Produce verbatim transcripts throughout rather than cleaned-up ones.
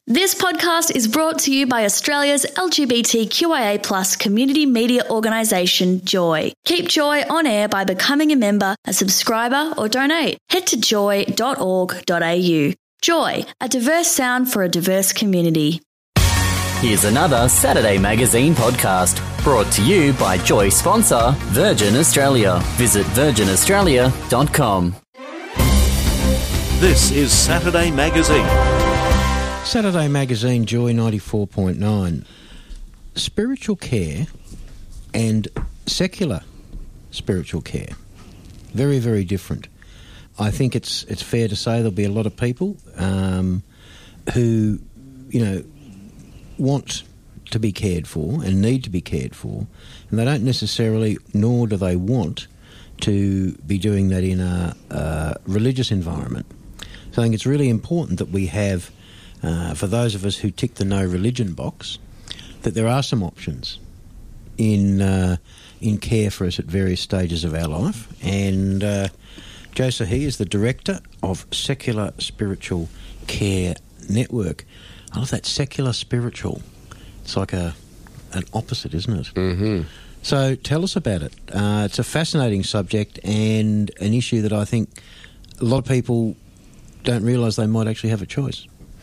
This podcast is brought to you by Australia's L G B T Q I A plus community media organisation, Joy. Keep Joy on air by becoming a member, a subscriber or donate. Head to joy dot org dot a u. Joy, a diverse sound for a diverse community. Here's another Saturday Magazine podcast brought to you by Joy sponsor Virgin Australia. Visit virgin australia dot com. This is Saturday Magazine. Saturday Magazine, Joy ninety-four point nine. Spiritual care and secular spiritual care. Very, very different. I think it's it's fair to say there'll be a lot of people um, who, you know, want to be cared for and need to be cared for, and they don't necessarily, nor do they want to be doing that in a, a religious environment. So I think it's really important that we have, uh, for those of us who tick the no religion box, that there are some options in uh, in care for us at various stages of our life. And uh, Joe Sahi is the Director of Secular Spiritual Care Network. I love that, secular spiritual. It's like a an opposite, isn't it? Mm-hmm. So tell us about it. Uh, it's a fascinating subject and an issue that I think a lot of people don't realise they might actually have a choice.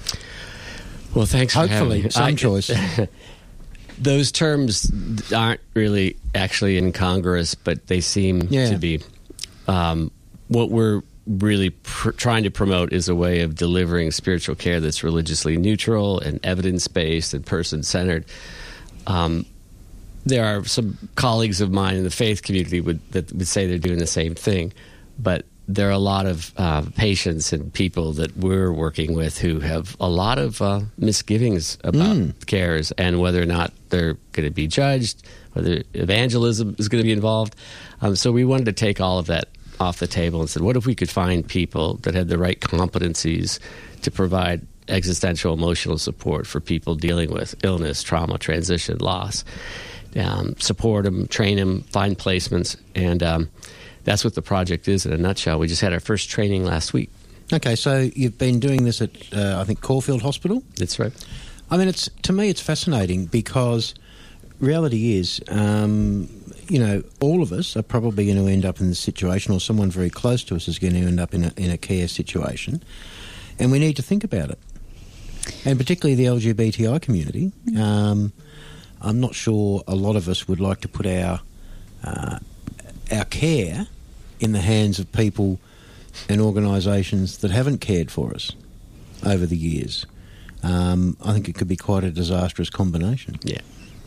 Well, thanks for Hopefully, having me. some I, choice. Those terms aren't really actually incongruous, but they seem Yeah. to be. Um, what we're really pr- trying to promote is a way of delivering spiritual care that's religiously neutral and evidence-based and person-centered. Um, there are some colleagues of mine in the faith community would, that would say they're doing the same thing, but there are a lot of uh, patients and people that we're working with who have a lot of uh, misgivings about Mm. cares and whether or not they're going to be judged, whether evangelism is going to be involved. Um, so we wanted to take all of that off the table and said, what if we could find people that had the right competencies to provide existential emotional support for people dealing with illness, trauma, transition, loss, um, support them, train them, find placements, and um, that's what the project is in a nutshell. We just had our first training last week. Okay, so you've been doing this at, uh, I think, Caulfield Hospital? That's right. I mean, it's to me, it's fascinating because reality is, um, you know, all of us are probably going to end up in this situation, or someone very close to us is going to end up in a, in a care situation, and we need to think about it. And particularly the L G B T I community. Um, I'm not sure a lot of us would like to put our uh, our care in the hands of people and organisations that haven't cared for us over the years. Um, I think it could be quite a disastrous combination. Yeah.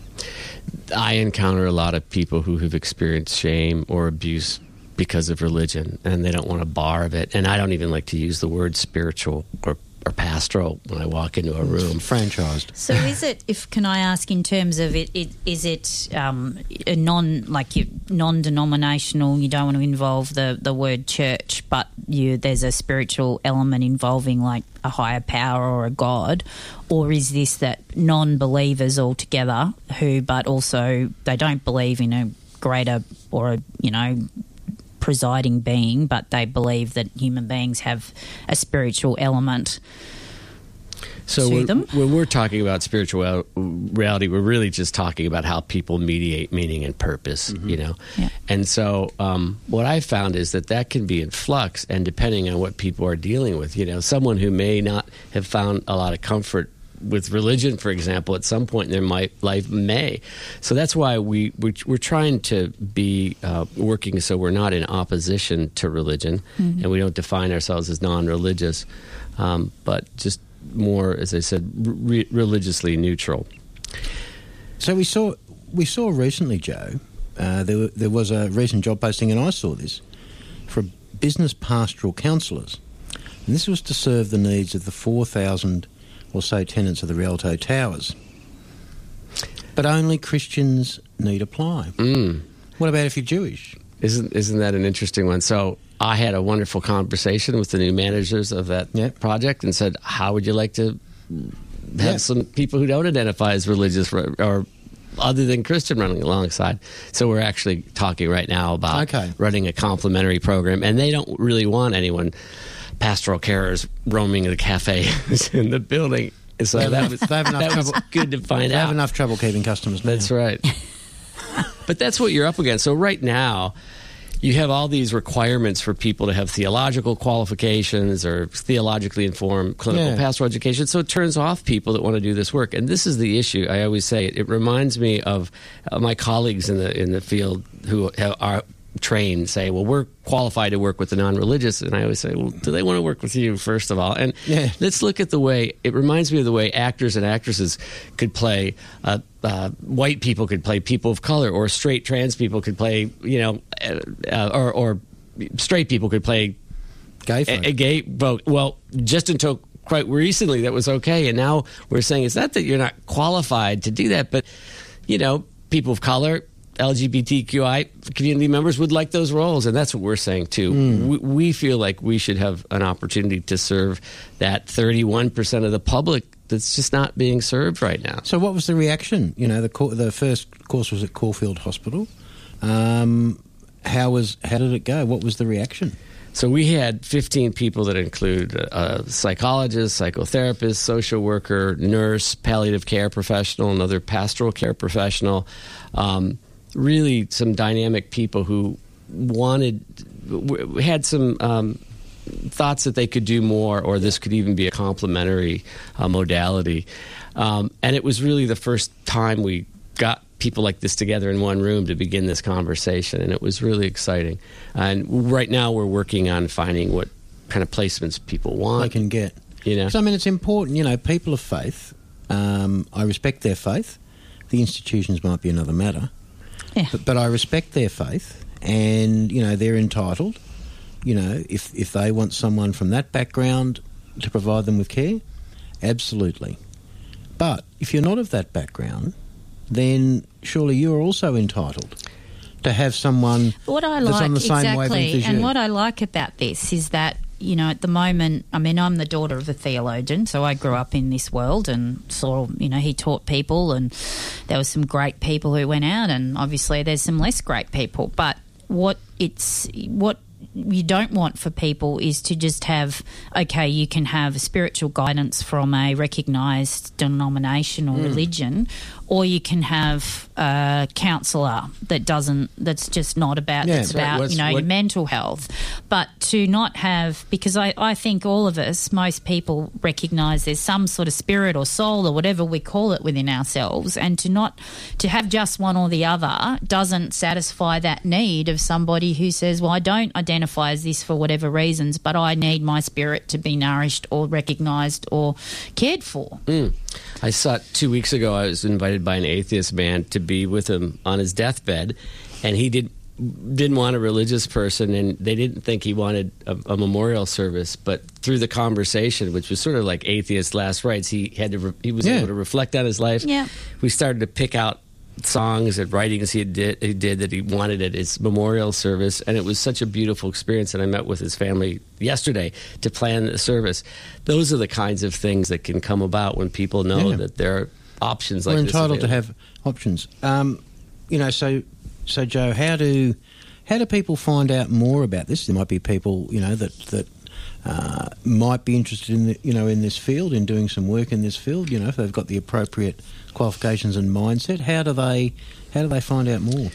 I encounter a lot of people who have experienced shame or abuse because of religion, and they don't want a bar of it. And I don't even like to use the word spiritual or, or pastoral when I walk into a room. Franchised. So is it, if can I ask in terms of it, it is it um, a non, like you, non-denominational, you don't want to involve the, the word church, but you there's a spiritual element involving like a higher power or a God, or is this that non-believers altogether who, but also they don't believe in a greater or a, you know, presiding being, but they believe that human beings have a spiritual element So to when, them? when we're talking about spiritual reality, we're really just talking about how people mediate meaning and purpose, you know. Yeah. And so um, what I found is that that can be in flux, and depending on what people are dealing with, you know, someone who may not have found a lot of comfort with religion, for example, at some point in their my, life may. So that's why we, we, we're trying to be uh, working so we're not in opposition to religion, mm-hmm. and we don't define ourselves as non-religious, um, but just more, as I said, re- religiously neutral. So we saw we saw recently, Joe, uh, there, there was a recent job posting, and I saw this, for business pastoral counsellors. And this was to serve the needs of the four thousand or so tenants of the Rialto Towers. But only Christians need apply. Mm. What about if you're Jewish? Isn't isn't that an interesting one? So I had a wonderful conversation with the new managers of that Yep. project and said, how would you like to have Yep. some people who don't identify as religious or, or other than Christian running alongside? So we're actually talking right now about Okay. running a complementary program, and they don't really want anyone, pastoral carers, roaming the cafes in the building. So They that have- was, they have enough that was trouble- good to find They out. have enough trouble keeping customers now. That's right. But that's what you're up against. So right now, you have all these requirements for people to have theological qualifications or theologically informed clinical Yeah. pastoral education. So it turns off people that want to do this work. And this is the issue. I always say it, it reminds me of uh, my colleagues in the in the field who have, are trained say, well, we're qualified to work with the non-religious. And I always say, well, do they want to work with you, first of all? And Yeah. let's look at the way, it reminds me of the way actors and actresses could play, uh, uh, white people could play people of color, or straight trans people could play, you know, uh, or, or straight people could play Gay folk. a, a gay vote. Well, just until quite recently that was okay. And now we're saying it's not that you're not qualified to do that, but, you know, people of color, L G B T Q I community members would like those roles, and that's what we're saying too. Mm. We, we feel like we should have an opportunity to serve that thirty-one percent of the public that's just not being served right now. So what was the reaction? You know, the co- the first course was at Caulfield Hospital. Um, how was how did it go? What was the reaction? So we had fifteen people that include a psychologist, psychotherapist, social worker, nurse, palliative care professional, another pastoral care professional. Um, really some dynamic people who wanted, w- had some um, thoughts that they could do more, or this could even be a complementary uh, modality. Um, and it was really the first time we got people like this together in one room to begin this conversation, and it was really exciting. And right now we're working on finding what kind of placements people want. They can get. You know? 'Cause, I mean, it's important. You know, people of faith. Um, I respect their faith. The institutions might be another matter. Yeah. But, but I respect their faith, and you know they're entitled. You know, if if they want someone from that background to provide them with care, absolutely. But if you're not of that background, then surely you're also entitled to have someone What I that's like on the same wavelength exactly, as and you. what I like about this is that, you know, at the moment, I mean, I'm the daughter of a theologian, so I grew up in this world and saw, you know, he taught people, and there were some great people who went out, and obviously there's some less great people. But what it's what you don't want for people is to just have, okay, you can have spiritual guidance from a recognised denomination or Mm. religion, or you can have a counsellor that doesn't, that's just not about, Yeah. that's So about, what's- you know, what- your mental health. But to not have, because I, I think all of us, most people recognise there's some sort of spirit or soul or whatever we call it within ourselves, and to not, to have just one or the other doesn't satisfy that need of somebody who says, well, I don't identify as this for whatever reasons, but I need my spirit to be nourished or recognised or cared for. Mm. I saw it two weeks ago. I was invited by an atheist man to be with him on his deathbed, and he did, didn't want a religious person, and they didn't think he wanted a, a memorial service. But through the conversation, which was sort of like atheist last rites, he had to re- he was Yeah. able to reflect on his life. Yeah. We started to pick out songs and writings he did, he did that he wanted at his memorial service, and it was such a beautiful experience. And I met with his family yesterday to plan the service. Those are the kinds of things that can come about when people know Yeah. that there are options like We're this entitled to available. have options. Um, you know, so so Joe, how do how do people find out more about this? There might be people, you know, that that uh, might be interested in the, you know in this field, in doing some work in this field. You know, if they've got the appropriate qualifications and mindset, how do they how do they find out more?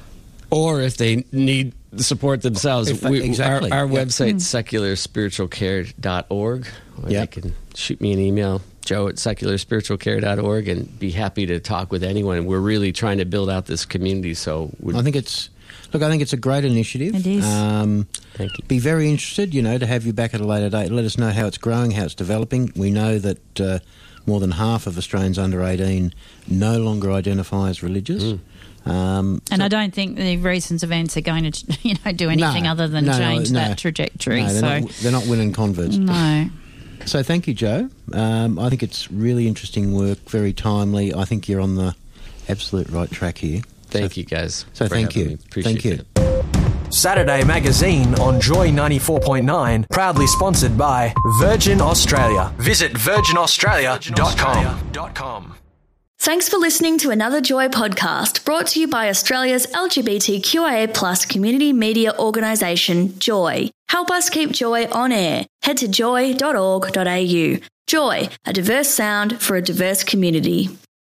Or if they need the support themselves. If they- we, exactly, Our, our yep. website, secular spiritual care dot org. Or Yep. They can shoot me an email, joe at secular spiritual care dot org, and be happy to talk with anyone. We're really trying to build out this community. So we'd I think it's look. I think it's a great initiative. It is. Um, Thank you. Be very interested, you know, to have you back at a later date. Let us know how it's growing, how it's developing. We know that uh, more than half of Australians under eighteen no longer identify as religious. Mm. Um, And so- I don't think the recent events are going to, you know, do anything No, other than no, no, change no. that trajectory. no, they're, so not, they're not winning converts. no. So thank you, Joe. Um, I think it's really interesting work, very timely. I think you're on the absolute right track here. Thank so, you, guys. So for thank having you. me. Appreciate Thank you. it. Saturday Magazine on Joy ninety-four point nine, proudly sponsored by Virgin Australia. Visit virgin australia dot com. Thanks for listening to another Joy podcast brought to you by Australia's L G B T Q I A plus community media organisation, Joy. Help us keep Joy on air. Head to joy dot org dot a u. Joy, a diverse sound for a diverse community.